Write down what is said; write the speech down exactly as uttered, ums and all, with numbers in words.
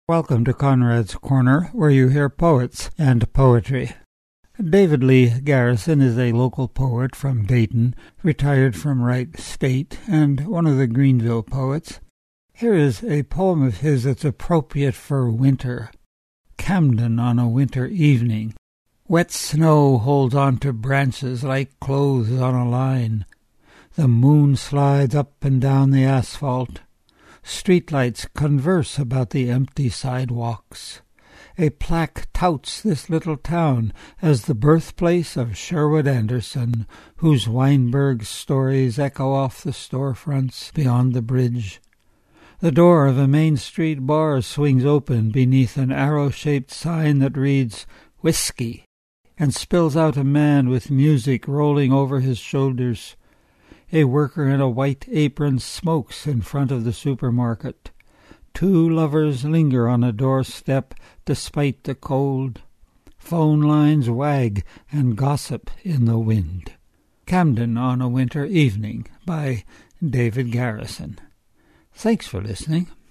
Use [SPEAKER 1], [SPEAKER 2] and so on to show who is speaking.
[SPEAKER 1] Welcome to Conrad's Corner, where you hear poets and poetry. David Lee Garrison is a local poet from Dayton, retired from Wright State, and one of the Greenville poets. Here is a poem of his that's appropriate for winter. Camden on a winter evening. Wet snow holds on to branches like clothes on a line. The moon slides up and down the asphalt. Streetlights converse about the empty sidewalks. A plaque touts this little town as the birthplace of Sherwood Anderson, whose Weinberg stories echo off the storefronts beyond the bridge. The door of a Main Street bar swings open beneath an arrow-shaped sign that reads, "Whiskey," and spills out a man with music rolling over his shoulders. A worker in a white apron smokes in front of the supermarket. Two lovers linger on a doorstep despite the cold. Phone lines wag and gossip in the wind. Camden on a Winter Evening by David Garrison. Thanks for listening.